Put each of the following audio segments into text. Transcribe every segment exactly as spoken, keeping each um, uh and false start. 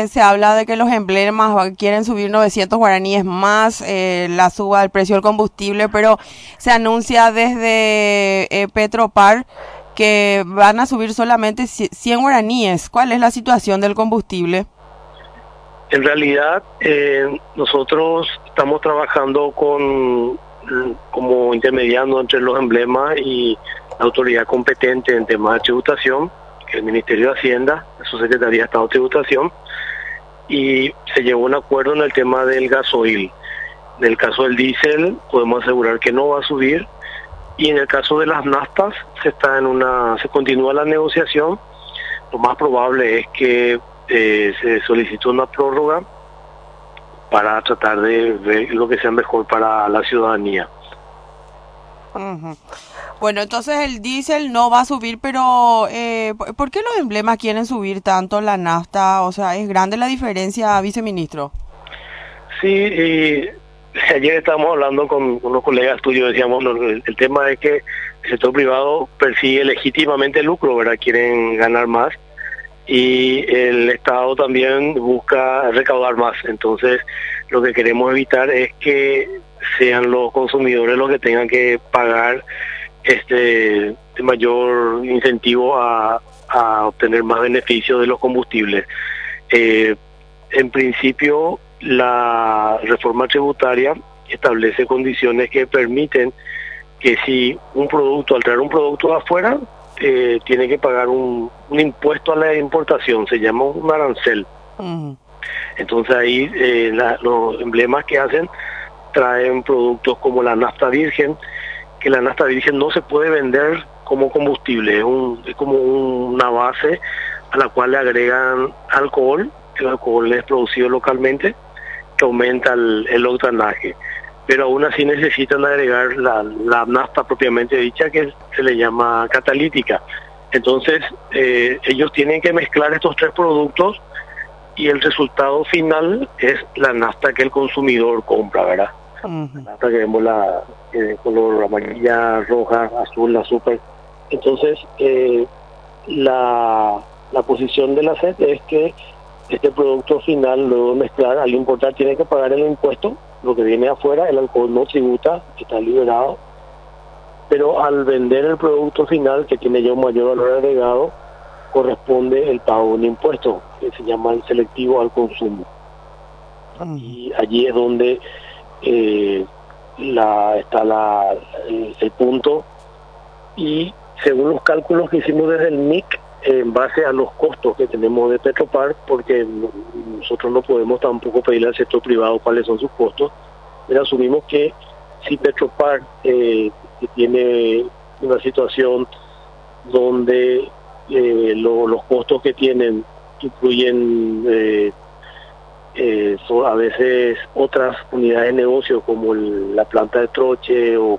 que se habla de que los emblemas va- quieren subir novecientos guaraníes más, eh, la suba del precio del combustible, pero se anuncia desde eh, Petropar que van a subir solamente ci- cien guaraníes. ¿Cuál es la situación del combustible? En realidad, eh, nosotros estamos trabajando con como intermediando entre los emblemas y la autoridad competente en temas de tributación, que es el Ministerio de Hacienda, su Secretaría de Estado de Tributación, y se llegó a un acuerdo en el tema del gasoil. En el caso del diésel, podemos asegurar que no va a subir, y en el caso de las naftas, se está en una, se continúa la negociación. Lo más probable es que eh, se solicite una prórroga para tratar de ver lo que sea mejor para la ciudadanía. Ujú. Bueno, entonces el diésel no va a subir, pero eh, ¿por por qué los emblemas quieren subir tanto la nafta? O sea, ¿es grande la diferencia, viceministro? Sí, y ayer estábamos hablando con unos colegas tuyos, decíamos, no, el, el tema es que el sector privado persigue legítimamente el lucro, ¿verdad? Quieren ganar más, y el Estado también busca recaudar más. Entonces, lo que queremos evitar es que sean los consumidores los que tengan que pagar este mayor incentivo a, a obtener más beneficios de los combustibles. Eh, en principio, la reforma tributaria establece condiciones que permiten que si un producto, al traer un producto de afuera, eh, tiene que pagar un, un impuesto a la importación, se llama un arancel. Ujú. Entonces ahí eh, la- los emblemas que hacen traen productos como la nafta virgen, que la nafta virgen no se puede vender como combustible, es, un, es como un- una base a la cual le agregan alcohol. El alcohol es producido localmente, que aumenta el, el octanaje, pero aún así necesitan agregar la, la nafta propiamente dicha, que se le llama catalítica. Entonces eh, ellos tienen que mezclar estos tres productos y el resultado final es la nafta que el consumidor compra, ¿verdad? La Ujú. nafta que vemos, la eh, de color amarilla, roja, azul, azúcar. Entonces, eh, la, la posición de la S E D es que este producto final, luego de mezclar, al importar tiene que pagar el impuesto, lo que viene afuera, el alcohol no tributa, está liberado, pero al vender el producto final, que tiene ya un mayor valor agregado, corresponde el pago de un impuesto, que se llama el selectivo al consumo. Ujú. Y allí es donde eh, la, está la, el, el punto, y según los cálculos que hicimos desde el M I C, en base a los costos que tenemos de Petropar, porque no- nosotros no podemos tampoco pedirle al sector privado cuáles son sus costos, pero asumimos que si Petropar eh, que tiene una situación donde eh, lo- los costos que tienen incluyen eh, eh, son a veces otras unidades de negocio como el- la planta de troche, o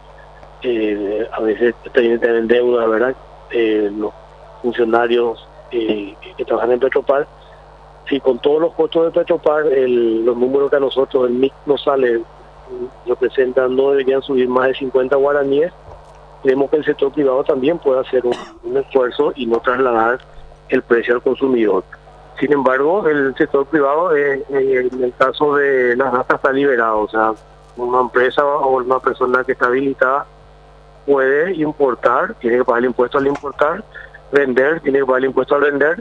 eh, a veces tienen también deuda, ¿verdad? Eh, los funcionarios eh, que trabajan en Petropar, si con todos los costos de Petropar, el, los números que a nosotros el M I C nos sale mm, representan, no deberían subir más de cincuenta guaraníes. Creemos que el sector privado también puede hacer un, un esfuerzo y no trasladar el precio al consumidor. Sin embargo, el sector privado, eh, eh, en el caso de las naftas, está liberado. O sea, una empresa o una persona que está habilitada puede importar, tiene que pagar el impuesto al importar, vender, tiene que pagar el impuesto al vender,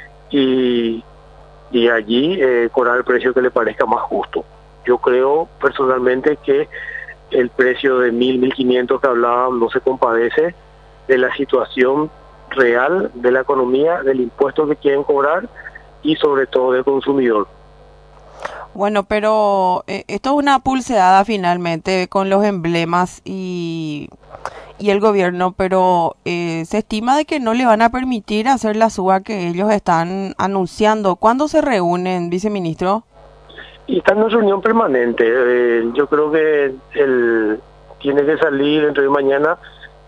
y, y allí eh, cobrar el precio que le parezca más justo. Yo creo personalmente que el precio de mil, mil quinientos que hablaban no se compadece de la situación real de la economía, del impuesto que quieren cobrar y sobre todo del consumidor. Bueno, pero eh, esto es una pulseada finalmente con los emblemas y, y el gobierno, pero eh, se estima de que no le van a permitir hacer la suba que ellos están anunciando. ¿Cuándo se reúnen, viceministro? Y está en una reunión permanente. Eh, yo creo que el, tiene que salir entre hoy y mañana,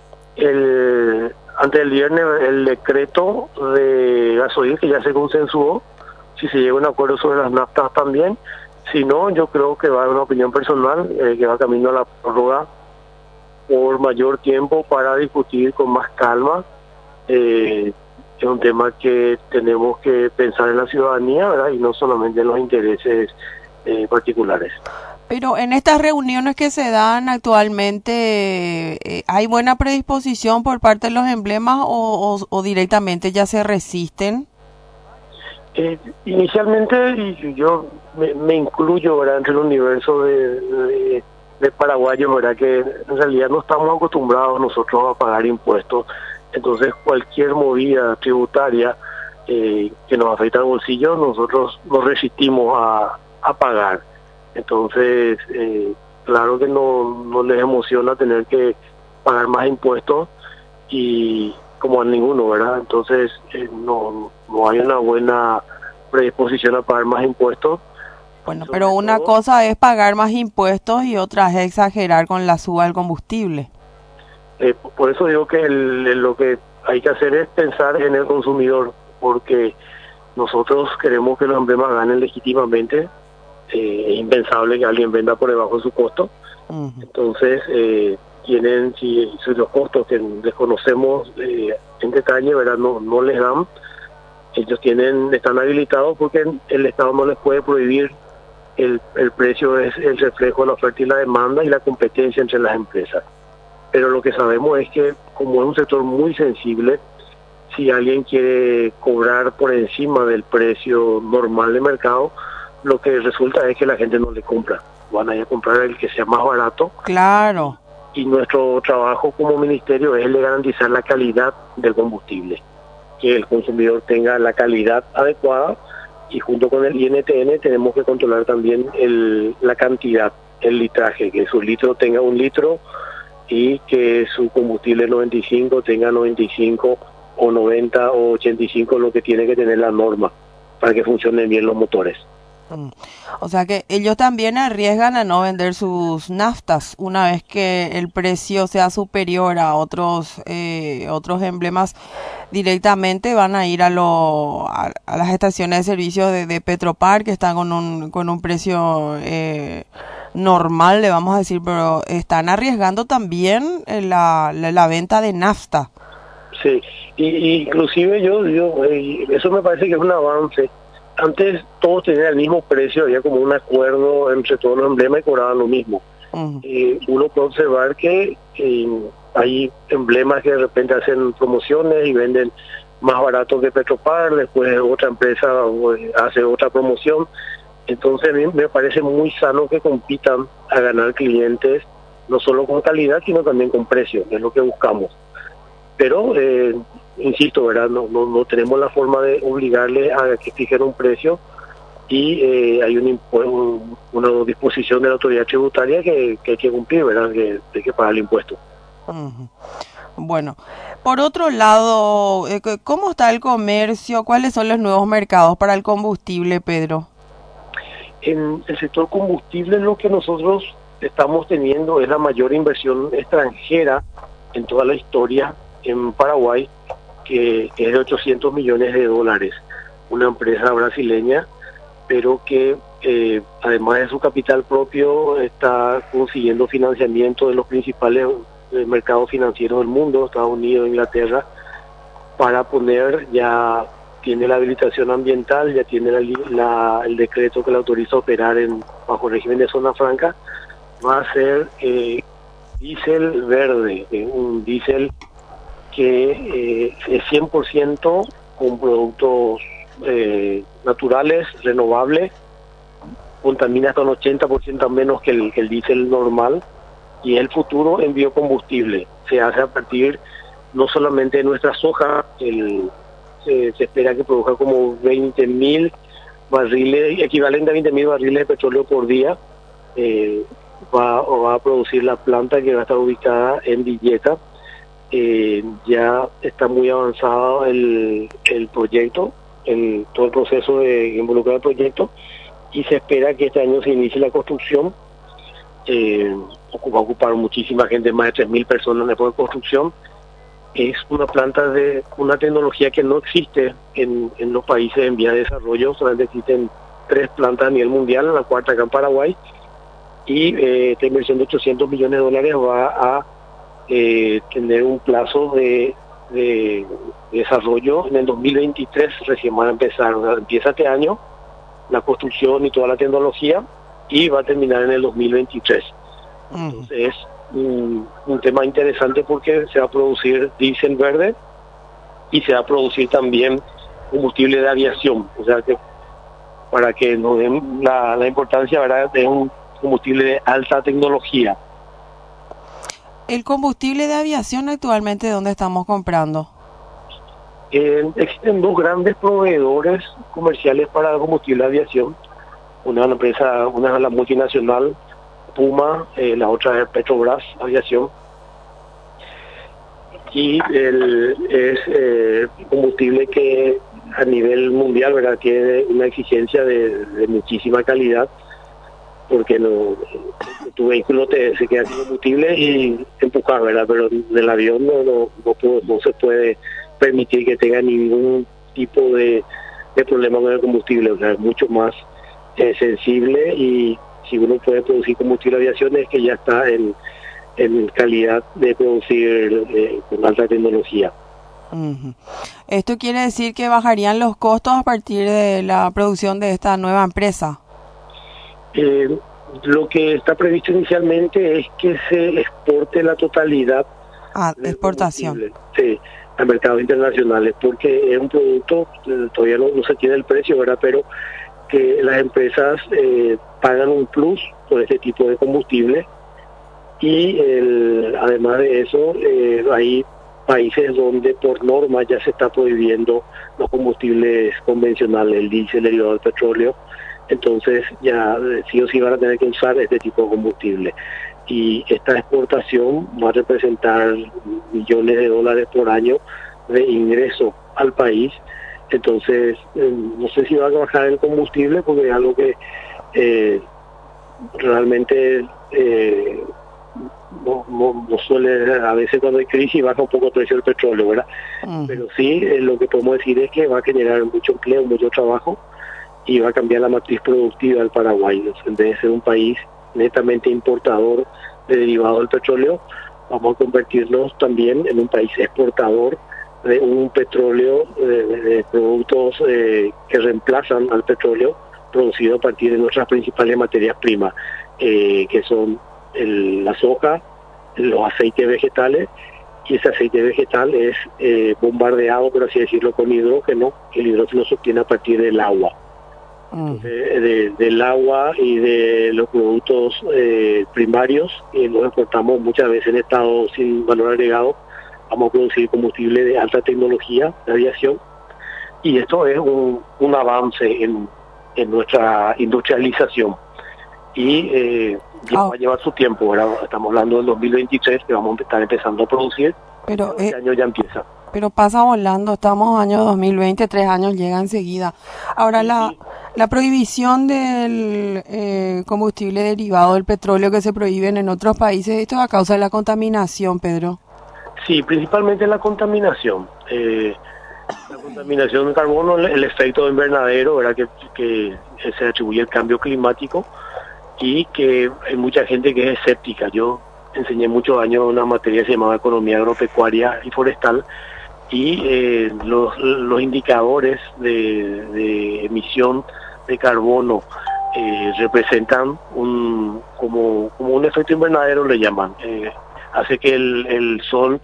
el, antes del viernes, el decreto de gasoil, que ya se consensuó, si se llega a un acuerdo sobre las naftas también. Si no, yo creo que va a haber una opinión personal, eh, que va camino a la prórroga por mayor tiempo para discutir con más calma eh, es un tema que tenemos que pensar en la ciudadanía, ¿verdad? Y no solamente en los intereses eh, particulares. Pero en estas reuniones que se dan actualmente, eh, ¿hay buena predisposición por parte de los emblemas o, o, o directamente ya se resisten? Eh, inicialmente, y yo me, me incluyo, ¿verdad?, entre el universo de, de, de paraguayos, ¿verdad?, que en realidad no estamos acostumbrados nosotros a pagar impuestos. Entonces cualquier movida tributaria eh, que nos afecta al bolsillo, nosotros nos resistimos a, a pagar. Entonces, eh, claro que no, no les emociona tener que pagar más impuestos y como a ninguno, ¿verdad? Entonces, eh, no, no hay una buena predisposición a pagar más impuestos. Bueno, pero una cosa es pagar más impuestos y otra es exagerar con la suba del combustible. Eh, por eso digo que el, el, lo que hay que hacer es pensar en el consumidor, porque nosotros queremos que los emblemas ganen legítimamente. Eh, es impensable que alguien venda por debajo de su costo. Uh-huh. Entonces, eh, tienen, si, si los costos que desconocemos eh, en detalle, ¿verdad?, no, no les dan, ellos tienen están habilitados porque el Estado no les puede prohibir. El, el precio es el reflejo de la oferta y la demanda y la competencia entre las empresas. Pero lo que sabemos es que, como es un sector muy sensible, si alguien quiere cobrar por encima del precio normal de mercado, lo que resulta es que la gente no le compra. Van a ir a comprar el que sea más barato. Claro. Y nuestro trabajo como ministerio es el de garantizar la calidad del combustible, que el consumidor tenga la calidad adecuada, y junto con el I N T N tenemos que controlar también el, la cantidad, el litraje, que su litro tenga un litro y que su combustible noventa y cinco tenga noventa y cinco o noventa o ochenta y cinco, lo que tiene que tener la norma para que funcionen bien los motores. Mm. O sea que ellos también arriesgan a no vender sus naftas una vez que el precio sea superior a otros eh, otros emblemas. Directamente van a ir a lo a, a las estaciones de servicio de, de Petropar, que están con un con un precio eh, normal, le vamos a decir, pero están arriesgando también la, la, la venta de nafta. Sí, y, y inclusive yo, yo eh, eso me parece que es un avance. Antes todos tenían el mismo precio, había como un acuerdo entre todos los emblemas y cobraban lo mismo. Uh-huh. Eh, uno puede observar que eh, hay emblemas que de repente hacen promociones y venden más barato que Petropar, después otra empresa hace otra promoción. Entonces a mí me parece muy sano que compitan a ganar clientes, no solo con calidad, sino también con precio, que es lo que buscamos. Pero, eh, insisto, ¿verdad?, no, no, no tenemos la forma de obligarle a que fijen un precio, y eh, hay un, un, una disposición de la autoridad tributaria que, que hay que cumplir, ¿verdad?, que hay que pagar el impuesto. Uh-huh. Bueno, por otro lado, ¿cómo está el comercio? ¿Cuáles son los nuevos mercados para el combustible, Pedro? En el sector combustible lo que nosotros estamos teniendo es la mayor inversión extranjera en toda la historia en Paraguay, que es de ochocientos millones de dólares. Una empresa brasileña, pero que eh, además de su capital propio está consiguiendo financiamiento de los principales eh, mercados financieros del mundo, Estados Unidos, Inglaterra, para poner, ya tiene la habilitación ambiental, ya tiene la, la, el decreto que le autoriza a operar en, bajo régimen de zona franca. Va a ser eh, diésel verde, eh, un diésel que eh, es cien por ciento con productos eh, naturales, renovables, contamina hasta un ochenta por ciento menos que el, que el diésel normal, y es el futuro en biocombustible. Se hace a partir no solamente de nuestra soja, el, se, se espera que produzca como veinte mil barriles, equivalente a veinte mil barriles de petróleo por día. Eh, va, va a producir la planta, que va a estar ubicada en Villeta. Eh, ya está muy avanzado el, el proyecto, el, todo el proceso de involucrar el proyecto, y se espera que este año se inicie la construcción. Eh, va a ocupar muchísima gente, más de tres mil personas en la construcción. Es una planta de una tecnología que no existe en, en los países en vía de desarrollo. Solamente existen tres plantas a nivel mundial, la cuarta acá en Paraguay, y eh, esta inversión de ochocientos millones de dólares va a Eh, tener un plazo de de desarrollo en el dos mil veintitrés, recién van a empezar, o sea, empieza este año la construcción y toda la tecnología y va a terminar en el dos mil veintitrés. Uh-huh. Entonces es un, un tema interesante porque se va a producir diésel verde y se va a producir también combustible de aviación, o sea que para que nos den la, la importancia, ¿verdad?, de un combustible de alta tecnología. ¿El combustible de aviación actualmente dónde estamos comprando? Eh, existen dos grandes proveedores comerciales para combustible de aviación. Una es la empresa, una es la multinacional Puma, eh, la otra es Petrobras Aviación. Y el, es eh, combustible que a nivel mundial, ¿verdad?, tiene una exigencia de, de muchísima calidad, porque no, tu vehículo te, se queda sin combustible y empujar, ¿verdad? Pero del avión no, no, no, puedo, no se puede permitir que tenga ningún tipo de, de problema con el combustible, o sea, es mucho más eh, sensible, y si uno puede producir combustible de aviación es que ya está en, en calidad de producir eh, con alta tecnología. Uh-huh. ¿Esto quiere decir que bajarían los costos a partir de la producción de esta nueva empresa? Eh, lo que está previsto inicialmente es que se exporte la totalidad ah, de exportación sí, a mercados internacionales, porque es un producto, eh, todavía no, no se tiene el precio, ¿verdad?, pero que las empresas eh, pagan un plus por este tipo de combustible, y el, además de eso eh, hay países donde por norma ya se está prohibiendo los combustibles convencionales, el diésel derivado del petróleo. Entonces ya sí o sí van a tener que usar este tipo de combustible, y esta exportación va a representar millones de dólares por año de ingreso al país. Entonces eh, no sé si va a bajar el combustible, porque es algo que eh, realmente eh, no, no, no suele, a veces cuando hay crisis baja un poco el precio del petróleo, ¿verdad? Uh-huh. Pero sí, eh, lo que podemos decir es que va a generar mucho empleo, mucho trabajo, y va a cambiar la matriz productiva del Paraguay. En vez de ser un país netamente importador de derivados del petróleo, vamos a convertirnos también en un país exportador de un petróleo, de, de productos eh, que reemplazan al petróleo, producido a partir de nuestras principales materias primas, eh, que son el, la soja, los aceites vegetales, y ese aceite vegetal es eh, bombardeado, por así decirlo, con hidrógeno. El hidrógeno se obtiene a partir del agua. Entonces, de, del agua y de los productos eh, primarios, que los exportamos muchas veces en estado sin valor agregado, vamos a producir combustible de alta tecnología de aviación, y esto es un, un avance en, en nuestra industrialización, y eh, oh. va a llevar su tiempo, ¿verdad? Estamos hablando del dos mil veintitrés, que vamos a estar empezando a producir, pero este eh, año ya empieza. Pero pasa volando, estamos año dos mil veinte, tres años llega enseguida. Ahora, sí, la, la prohibición del eh, combustible derivado del petróleo que se prohíben en otros países, ¿esto es a causa de la contaminación, Pedro? Sí, principalmente la contaminación. Eh, la contaminación de carbono, el efecto de invernadero, ¿verdad?, que, que se atribuye al cambio climático, y que hay mucha gente que es escéptica. Yo enseñé muchos años una materia que se llamaba Economía Agropecuaria y Forestal, y eh, los, los indicadores de, de emisión de carbono eh, representan un como, como un efecto invernadero, le llaman. Eh, hace que el, el sol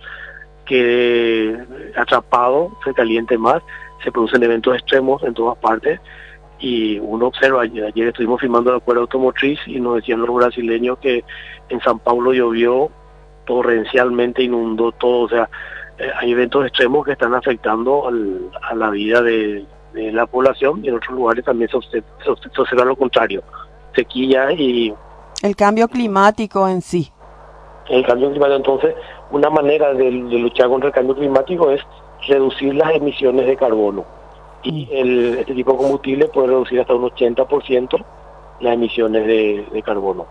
quede atrapado, se caliente más, se producen eventos extremos en todas partes, y uno observa, ayer, ayer estuvimos filmando el acuerdo automotriz y nos decían los brasileños que en San Paulo llovió torrencialmente, inundó todo, o sea, eh, hay eventos extremos que están afectando al, a la vida de, de la población, y en otros lugares también se observa, se observa lo contrario, sequía y... El cambio climático en sí. El cambio climático, entonces, una manera de, de luchar contra el cambio climático es reducir las emisiones de carbono. Y el, este tipo de combustible puede reducir hasta un ochenta por ciento las emisiones de, de carbono.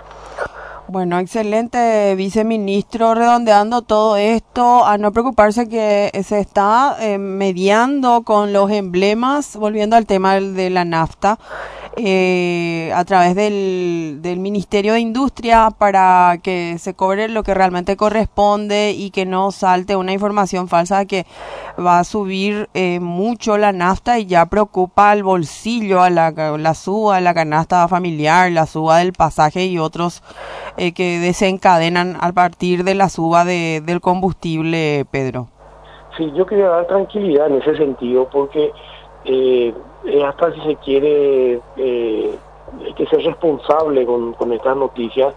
Bueno, excelente, viceministro, redondeando todo esto, a no preocuparse que se está eh, mediando con los emblemas, volviendo al tema de la nafta, eh, a través del, del Ministerio de Industria para que se cobre lo que realmente corresponde y que no salte una información falsa de que va a subir eh, mucho la nafta y ya preocupa al bolsillo, a la, la suba de la canasta familiar, la suba del pasaje y otros eh, que desencadenan a partir de la suba de, del combustible, Pedro. Sí, yo quería dar tranquilidad en ese sentido porque eh, hasta si se quiere eh, hay que ser responsable con, con estas noticias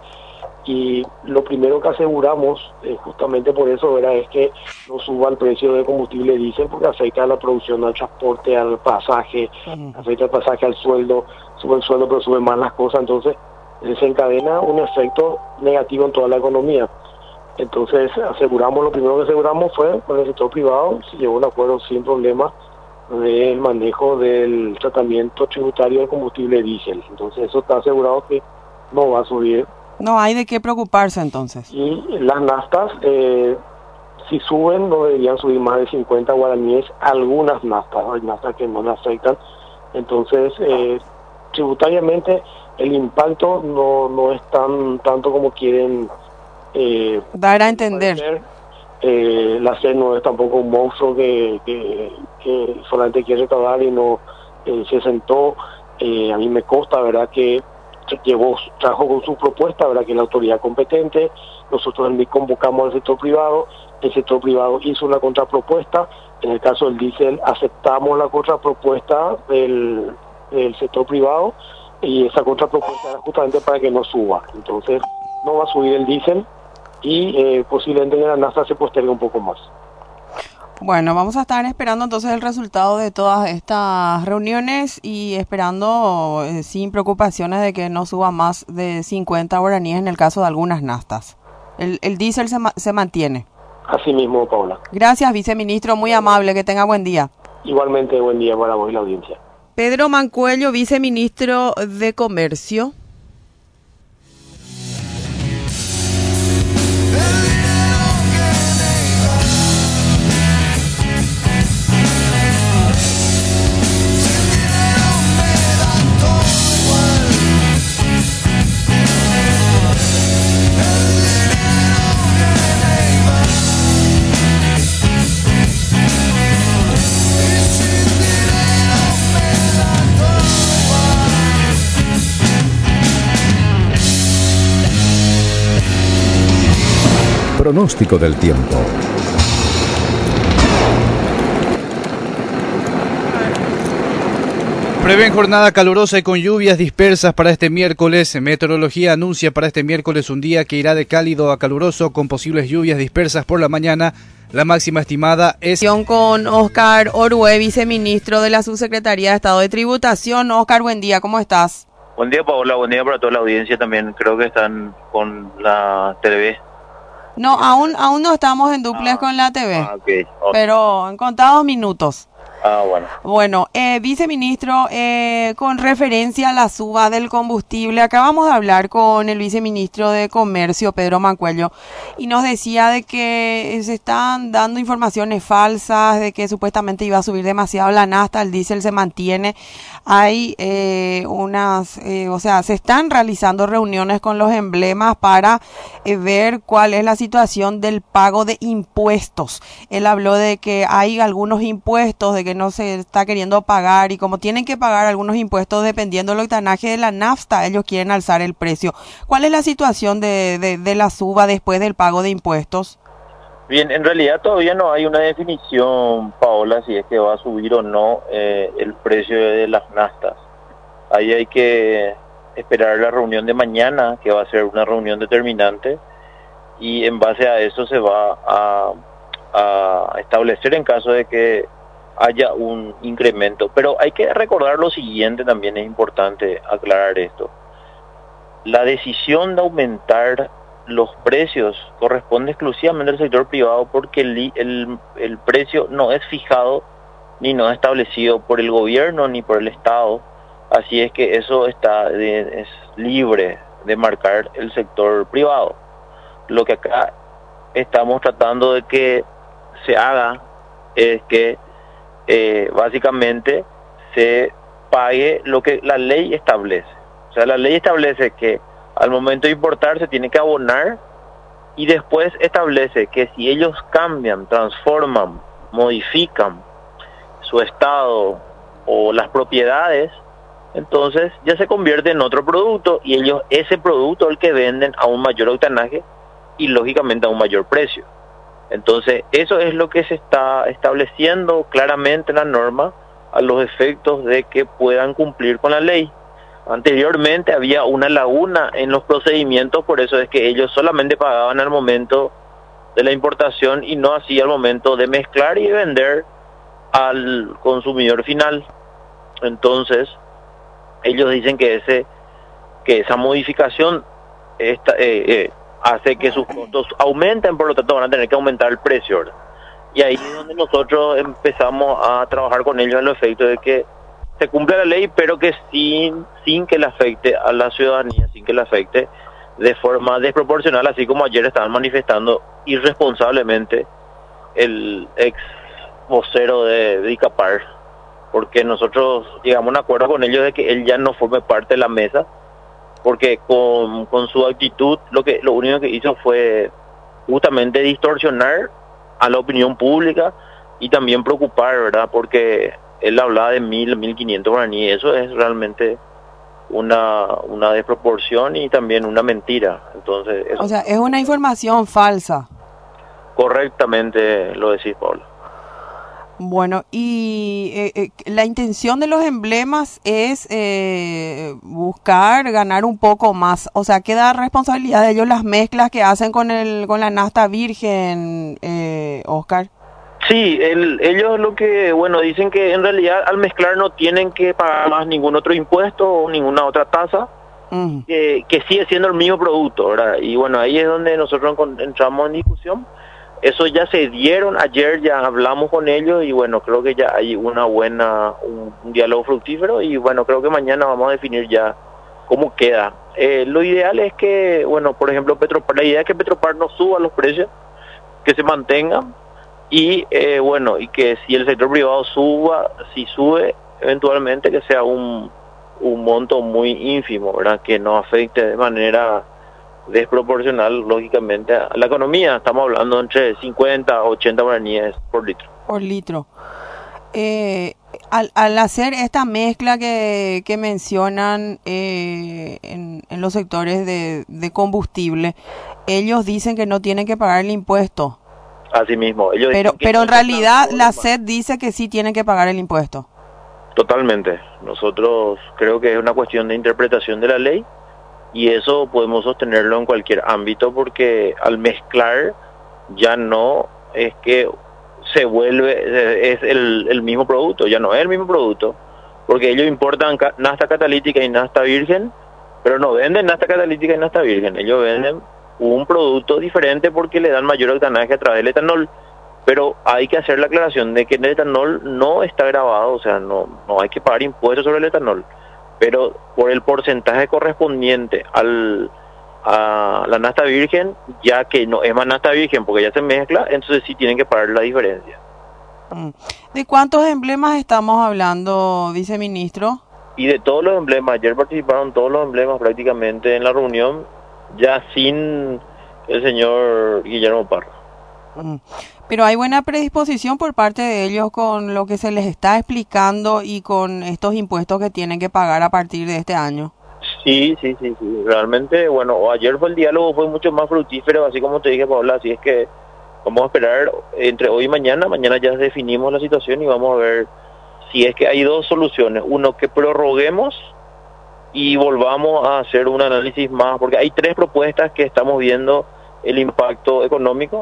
y lo primero que aseguramos eh, justamente por eso era es que no suba el precio del combustible diésel porque afecta a la producción, al transporte, al pasaje, uh-huh. afecta al pasaje, al sueldo, sube el sueldo pero suben más las cosas, entonces desencadena un efecto negativo en toda la economía. Entonces aseguramos, lo primero que aseguramos fue con el sector privado, se llegó a un acuerdo sin problema del manejo del tratamiento tributario del combustible diésel. Entonces eso está asegurado que no va a subir. No hay de qué preocuparse entonces. Y las naftas, eh, si suben, no deberían subir más de cincuenta guaraníes, algunas naftas, hay naftas que no le afectan. Entonces, eh, tributariamente el impacto no, no es tan tanto como quieren Eh, dar a entender. Eh, la C E N no es tampoco un monstruo que, que, que solamente quiere recaudar y no eh, se sentó. Eh, a mí me consta, verdad, que llevó, trajo con su propuesta, verdad, que la autoridad competente. Nosotros en M I C convocamos al sector privado, el sector privado hizo una contrapropuesta. En el caso del diésel aceptamos la contrapropuesta del, del sector privado y esa contrapropuesta era justamente para que no suba. Entonces no va a subir el diésel y eh, posiblemente en la nafta se postergue un poco más. Bueno, vamos a estar esperando entonces el resultado de todas estas reuniones y esperando eh, sin preocupaciones de que no suba más de cincuenta guaraníes en el caso de algunas naftas. El, el diésel se, ma- se mantiene. Así mismo, Paula. Gracias, viceministro, muy amable, que tenga buen día. Igualmente, buen día para vos y la audiencia. Pedro Mancuello, viceministro de Comercio. Pronóstico del tiempo. Prevén jornada calurosa y con lluvias dispersas para este miércoles. Meteorología anuncia para este miércoles un día que irá de cálido a caluroso con posibles lluvias dispersas por la mañana. La máxima estimada es... Con Oscar Orue, viceministro de la Subsecretaría de Estado de Tributación. Oscar, buen día, ¿cómo estás? Buen día, Paola, buen día para toda la audiencia también. Creo que están con la T V. No, aún aún no estamos en duplex ah, con la T V, ah, okay, okay. Pero en contados minutos. Ah, bueno. Bueno, eh, viceministro, eh, con referencia a la suba del combustible, acabamos de hablar con el viceministro de Comercio, Pedro Mancuello, y nos decía de que se están dando informaciones falsas, de que supuestamente iba a subir demasiado la nafta, el diésel se mantiene. Hay eh, unas, eh, o sea, se están realizando reuniones con los emblemas para eh, ver cuál es la situación del pago de impuestos. Él habló de que hay algunos impuestos, de que no se está queriendo pagar y como tienen que pagar algunos impuestos dependiendo del octanaje de la nafta, ellos quieren alzar el precio. ¿Cuál es la situación de, de, de la suba después del pago de impuestos? Bien, en realidad todavía no hay una definición, Paola, si es que va a subir o no eh, el precio de las naftas. Ahí hay que esperar la reunión de mañana, que va a ser una reunión determinante, y en base a eso se va a, a establecer en caso de que haya un incremento. Pero hay que recordar lo siguiente, también es importante aclarar esto. La decisión de aumentar los precios corresponde exclusivamente al sector privado porque el, el, el precio no es fijado ni no es establecido por el gobierno ni por el Estado. Así es que eso está de, es libre de marcar el sector privado. Lo que acá estamos tratando de que se haga es que Eh, básicamente se pague lo que la ley establece. O sea, la ley establece que al momento de importar se tiene que abonar, y después establece que si ellos cambian, transforman, modifican su estado o las propiedades, entonces ya se convierte en otro producto, y ellos ese producto es el que venden a un mayor octanaje y lógicamente a un mayor precio. Entonces eso es lo que se está estableciendo claramente en la norma a los efectos de que puedan cumplir con la ley. Anteriormente había una laguna en los procedimientos, por eso es que ellos solamente pagaban al momento de la importación y no así al momento de mezclar y vender al consumidor final. Entonces ellos dicen que ese que esa modificación esta, eh, eh, hace que sus costos aumenten, por lo tanto van a tener que aumentar el precio, ¿verdad? Y ahí es donde nosotros empezamos a trabajar con ellos en el efecto de que se cumpla la ley, pero que sin sin que le afecte a la ciudadanía, sin que le afecte de forma desproporcional, así como ayer estaban manifestando irresponsablemente el ex vocero de, de ICAPAR, porque nosotros llegamos a un acuerdo con ellos de que él ya no forme parte de la mesa, porque con, con su actitud lo que lo único que hizo fue justamente distorsionar a la opinión pública y también preocupar, ¿verdad? Porque él hablaba de mil, mil quinientos guaraníes, eso es realmente una una desproporción y también una mentira. Entonces, eso, o sea, es una información falsa. Correctamente lo decís, Pablo. Bueno, y eh, eh, la intención de los emblemas es eh, buscar ganar un poco más. O sea, queda responsabilidad de ellos las mezclas que hacen con el con la nafta virgen, eh, Oscar. Sí, el, ellos lo que, bueno, dicen que en realidad al mezclar no tienen que pagar más ningún otro impuesto o ninguna otra tasa, uh-huh. que, que sigue siendo el mismo producto, ¿verdad? Y bueno, ahí es donde nosotros entramos en discusión. Eso ya se dieron, ayer ya hablamos con ellos y bueno, creo que ya hay una buena, un, un diálogo fructífero y bueno, creo que mañana vamos a definir ya cómo queda. Eh, lo ideal es que, bueno, por ejemplo, Petropar, la idea es que Petropar no suba los precios, que se mantengan. Y eh, bueno, y que si el sector privado suba, si sube, eventualmente que sea un, un monto muy ínfimo, ¿verdad? Que no afecte de manera desproporcional, lógicamente, a la economía. Estamos hablando entre cincuenta a ochenta guaraníes por litro. Por litro. Eh, al, al hacer esta mezcla que, que mencionan eh, en, en los sectores de, de combustible, ellos dicen que no tienen que pagar el impuesto. Así mismo. Ellos pero que pero no en realidad la S S E D dice que sí tienen que pagar el impuesto. Totalmente. Nosotros creo que es una cuestión de interpretación de la ley y eso podemos sostenerlo en cualquier ámbito porque al mezclar ya no es que se vuelve, es el, el mismo producto, ya no es el mismo producto, porque ellos importan nafta catalítica y nafta virgen, pero no venden nafta catalítica y nafta virgen, ellos venden un producto diferente porque le dan mayor octanaje a través del etanol, pero hay que hacer la aclaración de que el etanol no está grabado, o sea, no no hay que pagar impuestos sobre el etanol, pero por el porcentaje correspondiente al a la nafta virgen, ya que no es más nafta virgen porque ya se mezcla, entonces sí tienen que pagar la diferencia. ¿De cuántos emblemas estamos hablando, viceministro? Y de todos los emblemas, ayer participaron todos los emblemas prácticamente en la reunión, ya sin el señor Guillermo Parra. Pero hay buena predisposición por parte de ellos con lo que se les está explicando y con estos impuestos que tienen que pagar a partir de este año. Sí, sí, sí, sí. Realmente, bueno, ayer fue el diálogo, fue mucho más fructífero, así como te dije, Paola, así es que vamos a esperar entre hoy y mañana, mañana ya definimos la situación y vamos a ver si es que hay dos soluciones, uno que prorroguemos y volvamos a hacer un análisis más, porque hay tres propuestas que estamos viendo el impacto económico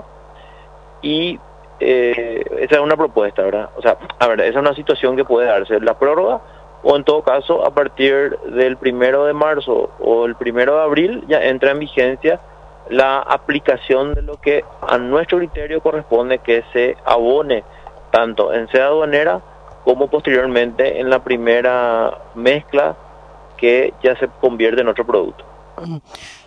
y eh, esa es una propuesta, ¿verdad? O sea, a ver, esa es una situación que puede darse, la prórroga o en todo caso a partir del primero de marzo o el primero de abril ya entra en vigencia la aplicación de lo que a nuestro criterio corresponde que se abone tanto en sede aduanera como posteriormente en la primera mezcla que ya se convierte en otro producto.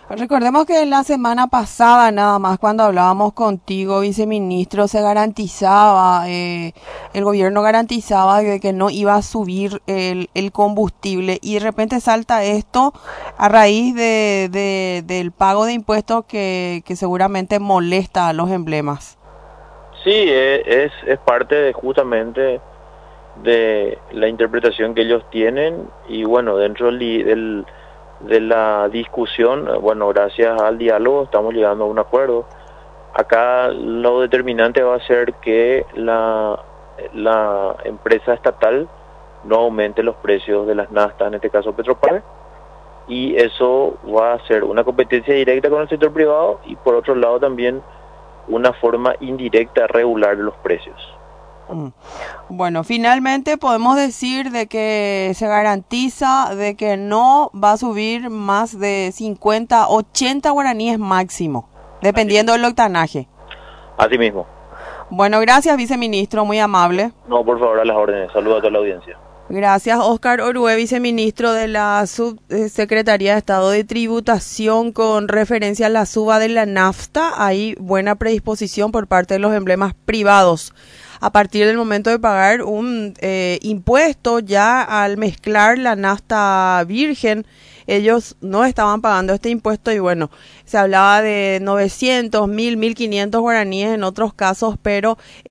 Recordemos que la semana pasada nada más cuando hablábamos contigo, viceministro, se garantizaba, eh, el gobierno garantizaba de que no iba a subir el, el combustible y de repente salta esto a raíz de, de del pago de impuestos que, que seguramente molesta a los emblemas. Sí, es, es parte de justamente de la interpretación que ellos tienen y bueno, dentro del, del de la discusión, bueno, gracias al diálogo estamos llegando a un acuerdo. Acá lo determinante va a ser que la, la empresa estatal no aumente los precios de las naftas, en este caso Petropar, y eso va a ser una competencia directa con el sector privado y por otro lado también una forma indirecta de regular los precios. Bueno, finalmente podemos decir de que se garantiza de que no va a subir más de cincuenta, ochenta guaraníes máximo, dependiendo del octanaje. Así mismo. Bueno, gracias, viceministro, muy amable. No, por favor, a las órdenes. Saludos a toda la audiencia. Gracias, Óscar Orue, viceministro de la Subsecretaría de Estado de Tributación, con referencia a la suba de la nafta. Hay buena predisposición por parte de los emblemas privados a partir del momento de pagar un eh, impuesto ya al mezclar la nafta virgen. Ellos no estaban pagando este impuesto y bueno, se hablaba de novecientos, mil, mil quinientos guaraníes en otros casos, pero